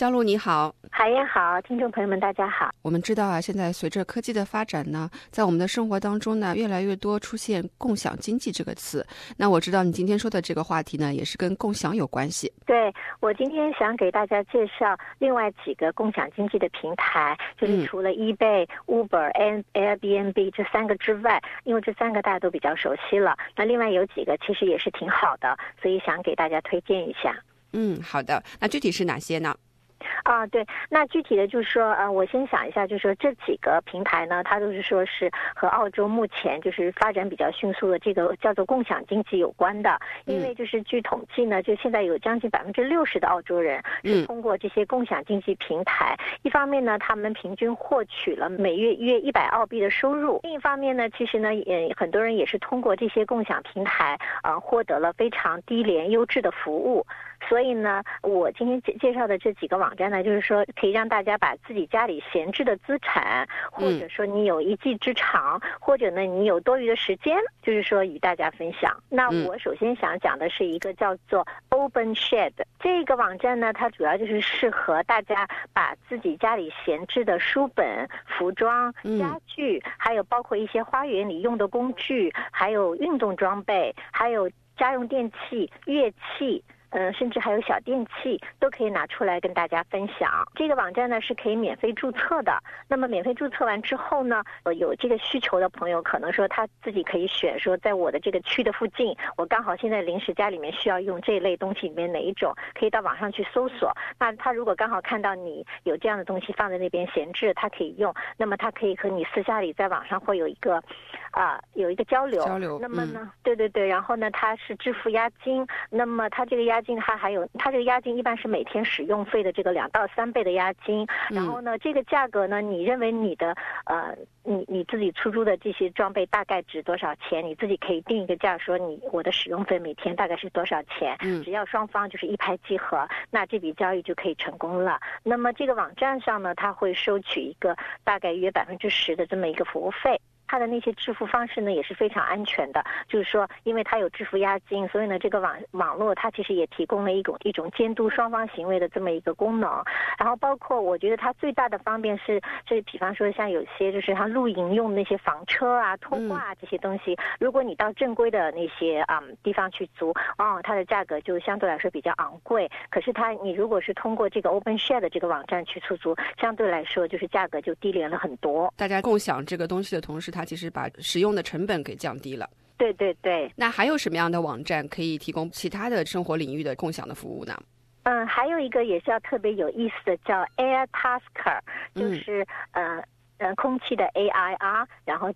嘉璐你好。 海燕好，听众朋友们大家好。 我们知道啊，现在随着科技的发展呢，在我们的生活当中呢，越来越多出现共享经济这个词。那我知道你今天说的这个话题呢，也是跟共享有关系。 对，我今天想给大家介绍另外几个共享经济的平台，就是除了 eBay、Uber、Airbnb 这三个之外，因为这三个大家都比较熟悉了，那另外有几个其实也是挺好的，所以想给大家推荐一下。 好的，那具体是哪些呢？ 对，那具体的就是说，我先想一下，就是说这几个平台呢，它都是说是和澳洲目前就是发展比较迅速的这个叫做共享经济有关的。因为就是据统计呢，就现在有将近60%的澳洲人是通过这些共享经济平台。一方面呢，他们平均获取了每月约100澳币的收入；另一方面呢，其实呢，很多人也是通过这些共享平台获得了非常低廉优质的服务。所以呢，我今天介绍的这几个网站呢，就是说可以让大家把自己家里闲置的资产，或者说你有一技之长，或者呢你有多余的时间，就是说与大家分享。那我首先想讲的是一个叫做 OpenShed 这个网站呢，它主要就是适合大家把自己家里闲置的书本、服装、家具，还有包括一些花园里用的工具，还有运动装备，还有家用电器、乐器。甚至还有小电器都可以拿出来跟大家分享。这个网站呢是可以免费注册的。那么免费注册完之后呢，有这个需求的朋友可能说他自己可以选说，在我的这个区的附近，我刚好现在临时家里面需要用这一类东西里面哪一种，可以到网上去搜索。那他如果刚好看到你有这样的东西放在那边闲置，他可以用，那么他可以和你私下里在网上会有一个交流。那么呢，对，然后呢，他是支付押金，那么他这个押金他这个押金一般是每天使用费的这个2到3倍的押金。然后呢，这个价格呢，你认为你的你自己出租的这些装备大概值多少钱，你自己可以定一个价，说我的使用费每天大概是多少钱，只要双方就是一拍即合，那这笔交易就可以成功了。那么这个网站上呢，它会收取一个大概约10%的这么一个服务费。它的那些支付方式呢也是非常安全的，就是说因为它有支付押金，所以呢这个网络它其实也提供了一种监督双方行为的这么一个功能。然后包括我觉得它最大的方便是比方说像有些就是它露营用那些房车啊、拖挂这些东西，如果你到正规的那些地方去租，它的价格就相对来说比较昂贵。可是你如果是通过这个 OpenShed 这个网站去出租，相对来说就是价格就低廉了很多。 大家共享这个东西的同时，它其实把使用的成本给降低了。 对。 那还有什么样的网站可以提供其他的生活领域的共享的服务呢？ 还有一个也是要特别有意思的，叫 AirTasker， 就是空气的 AIR， 然后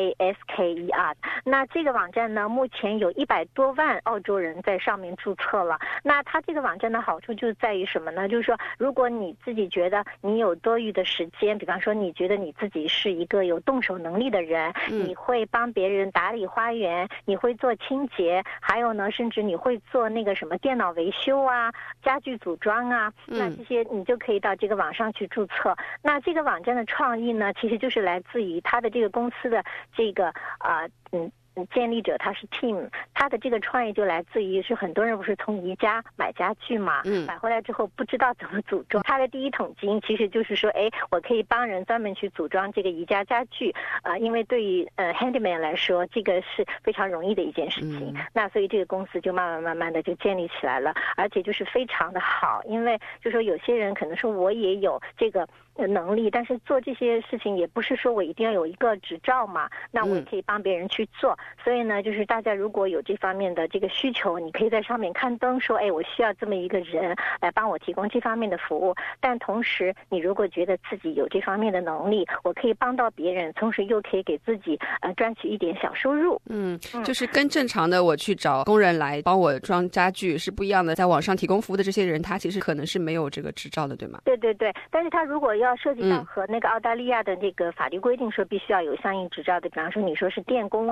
TASKER。 那这个网站呢，目前有100多万澳洲人在上面注册了。那它这个网站的好处就在于什么呢？就是说如果你自己觉得你有多余的时间，比方说你觉得你自己是一个有动手能力的人，你会帮别人打理花园，你会做清洁，还有呢甚至你会做那个什么电脑维修啊、家具组装啊，那这些你就可以到这个网上去注册。那这个网站的创意呢，其实就是来自于他的这个公司的这个建立者，他是 Tim， 他的这个创意就来自于是很多人不是从宜家买家具嘛，买回来之后不知道怎么组装，他的第一桶金其实就是说，我可以帮人专门去组装这个宜家家具因为对于handyman 来说，这个是非常容易的一件事情。那所以这个公司就慢慢的就建立起来了，而且就是非常的好，因为就说有些人可能说我也有这个能力，但是做这些事情也不是说我一定要有一个执照嘛，那我也可以帮别人去做。所以呢，就是大家如果有这方面的这个需求，你可以在上面刊登说，我需要这么一个人来帮我提供这方面的服务。但同时你如果觉得自己有这方面的能力，我可以帮到别人，同时又可以给自己赚取一点小收入。 就是跟正常的我去找工人来帮我装家具是不一样的。在网上提供服务的这些人，他其实可能是没有这个执照的，对吗？ 对，但是他如果要涉及到和那个澳大利亚的那个法律规定说必须要有相应执照的，比方说你说是电工啊，是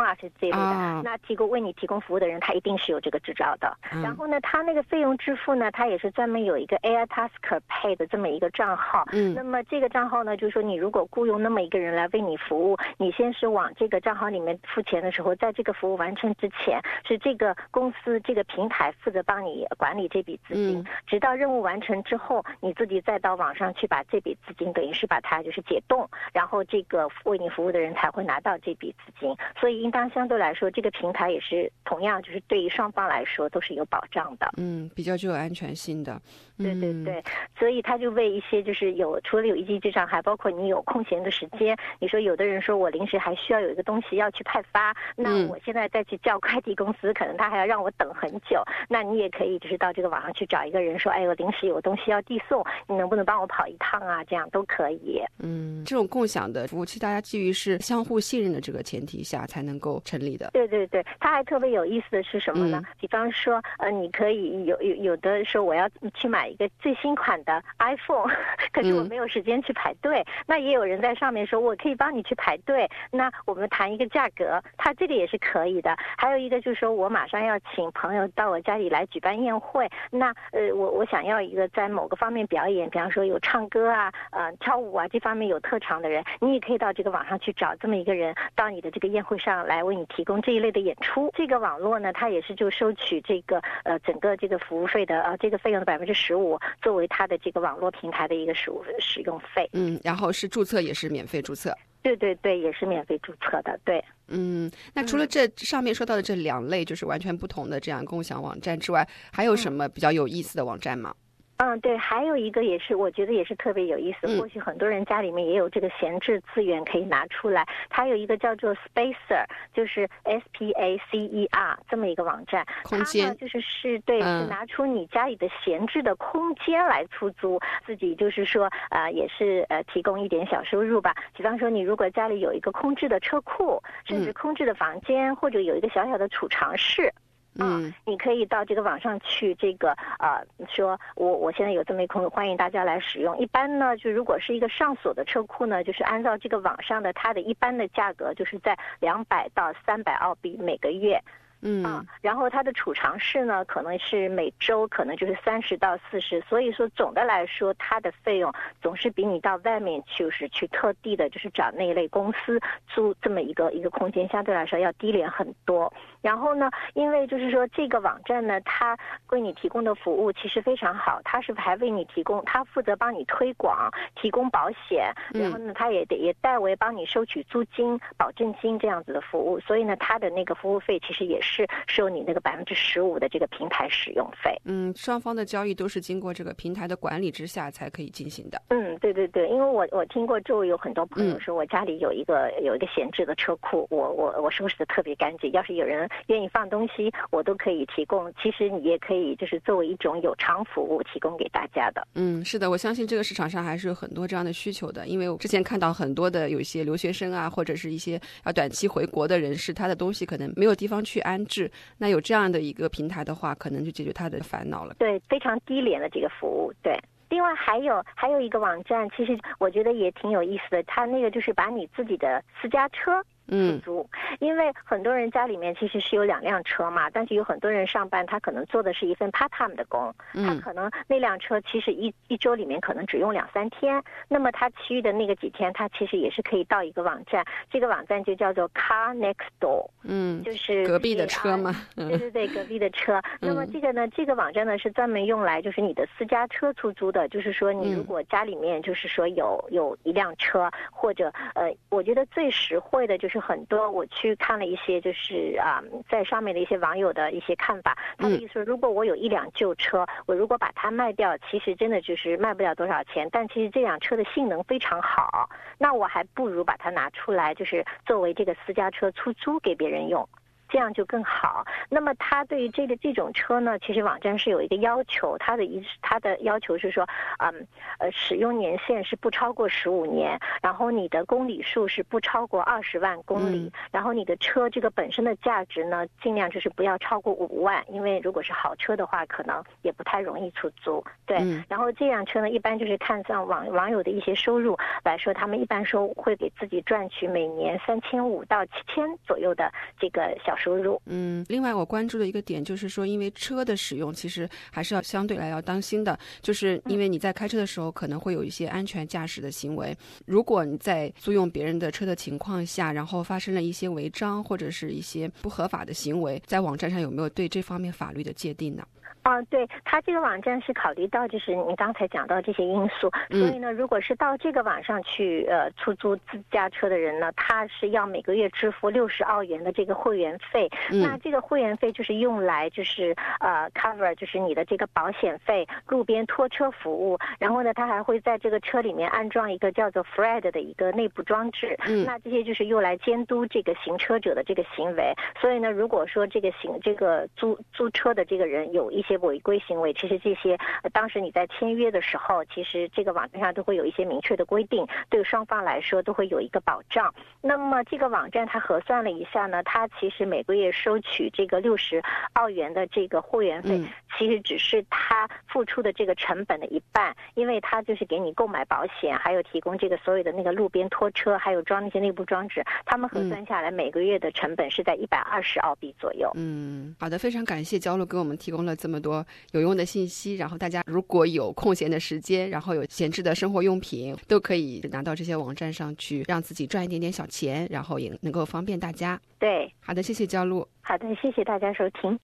这类的，那为你提供服务的人，他一定是有这个执照的。然后呢，他那个费用支付呢，他也是专门有一个 Airtasker Pay 的这么一个账号。那么这个账号呢，就是说你如果雇佣那么一个人来为你服务，你先是往这个账号里面付钱的时候，在这个服务完成之前，是这个公司这个平台负责帮你管理这笔资金，直到任务完成之后，你自己再到网上去把这笔资金等于是把它就是解冻，然后这个为你服务的人才会拿到这笔资金。所以应当相对来说，这个平台也是同样就是对于双方来说都是有保障的， 比较具有安全性的。 对对对，所以他就为一些就是除了有一技之长，还包括你有空闲的时间。你说有的人说我临时还需要有一个东西要去派发，那我现在再去叫快递公司，可能他还要让我等很久。那你也可以就是到这个网上去找一个人说，哎，我临时有东西要递送，你能不能帮我跑一趟啊？这样都可以。 这种共享的服务，其实大家基于是相互信任的这个前提下才能够成立的。 对对对，他还特别有意思的是什么呢？比方说，你可以有的说我要去买一个最新款的 iPhone， 可是我没有时间去排队。那也有人在上面说，我可以帮你去排队，那我们谈一个价格，他这个也是可以的。还有一个就是说我马上要请朋友到我家里来举办宴会，那我想要一个在某个方面表演，比方说有唱歌啊、跳舞啊这方面有特长的人，你也可以到这个网上去找这么一个人到你的这个宴会上来为你提供这一类的演出。这个网络呢，它也是就收取这个整个这个服务费的这个费用的15%，作为它的这个网络平台的一个使用费。 然后是注册也是免费注册。 对对对，也是免费注册的。对。 那除了这上面说到的这2类就是完全不同的这样共享网站之外，还有什么比较有意思的网站吗？ 对，还有一个也是我觉得也是特别有意思，或许很多人家里面也有这个闲置资源可以拿出来。它有一个叫做 Spacer， 就是 SPACER 这么一个网站， 空间它呢是拿出你家里的闲置的空间来出租，自己就是说也是提供一点小收入吧。比方说你如果家里有一个空置的车库，甚至空置的房间，或者有一个小小的储藏室。你可以到这个网上去，这个说我现在有这么一空，欢迎大家来使用。一般呢，就如果是一个上锁的车库呢，就是按照这个网上的它的一般的价格，就是在200到300澳币每个月。然后它的储藏室呢，可能是每周可能就是30到40，所以说总的来说，它的费用总是比你到外面就是去特地的，就是找那一类公司租这么一个空间，相对来说要低廉很多。然后呢，因为就是说这个网站呢，它为你提供的服务其实非常好，它是还为你提供，它负责帮你推广、提供保险，然后呢，它也代为帮你收取租金、保证金这样子的服务，所以呢，它的那个服务费其实也是收你那个15%的这个平台使用费。 双方的交易都是经过这个平台的管理之下才可以进行的。 对对对，因为我听过周围有很多朋友说，我家里有一个闲置的车库，我收拾的特别干净，要是有人愿意放东西，我都可以提供。其实你也可以就是作为一种有偿服务提供给大家的。 是的，我相信这个市场上还是有很多这样的需求的，因为我之前看到很多的有一些留学生啊，或者是一些要短期回国的人士，他的东西可能没有地方去安置，那有这样的一个平台的话，可能就解决他的烦恼了。 对，非常低廉的这个服务。对。另外还有一个网站，其实我觉得也挺有意思的，它那个就是把你自己的私家车出租，因为很多人家里面其实是有2辆车嘛，但是有很多人上班他可能做的是一份 part time 的工，他可能那辆车其实一周里面可能只用2-3天，那么他其余的那个几天他其实也是可以到一个网站，这个网站就叫做 Car Next Door， 就是隔壁的车嘛。 对对对，隔壁的车。那么这个网站呢是专门用来就是你的私家车出租的，就是说你如果家里面就是说有一辆车，或者我觉得最实惠的就是很多我去看了一些就是在上面的一些网友的一些看法，他的意思说，如果我有1辆旧车，我如果把它卖掉，其实真的就是卖不了多少钱，但其实这辆车的性能非常好，那我还不如把它拿出来，就是作为这个私家车出租给别人用。 这样就更好。那么它对于这种车呢，其实网站是有一个要求，它的要求是说，使用年限是不超过15年，然后你的公里数是不超过20万公里，然后你的车这个本身的价值呢，尽量就是不要超过5万，因为如果是好车的话，可能也不太容易出租。对，然后这辆车呢，一般就是看上网友的一些收入来说，他们一般说会给自己赚取每年3500到7000左右的这个小收入。 另外我关注的一个点就是说，因为车的使用其实还是要相对来要当心的，就是因为你在开车的时候可能会有一些安全驾驶的行为，如果你在租用别人的车的情况下，然后发生了一些违章或者是一些不合法的行为，在网站上有没有对这方面法律的界定呢？ 对，它这个网站是考虑到就是你刚才讲到这些因素，所以呢，如果是到这个网上去出租自驾车的人呢，他是要每个月支付60澳元的这个会员费。那这个会员费就是用来就是cover 就是你的这个保险费、路边拖车服务，然后呢，他还会在这个车里面安装一个叫做 Fred 的一个内部装置。那这些就是用来监督这个行车者的这个行为。所以呢，如果说这个租车的这个人有一些违规行为，其实这些当时你在签约的时候，其实这个网站上都会有一些明确的规定，对双方来说都会有一个保障。那么这个网站它核算了一下呢，它其实每个月收取这个60澳元的这个会员费，其实只是它付出的这个成本的一半，因为它就是给你购买保险，还有提供这个所有的那个路边拖车，还有装那些内部装置，他们核算下来每个月的成本是在120澳币左右。 好的，非常感谢焦露给我们提供了这么多有用的信息，然后大家如果有空闲的时间，然后有闲置的生活用品，都可以拿到这些网站上去，让自己赚一点点小钱，然后也能够方便大家。 对， 好的，谢谢焦露。 好的，谢谢大家收听。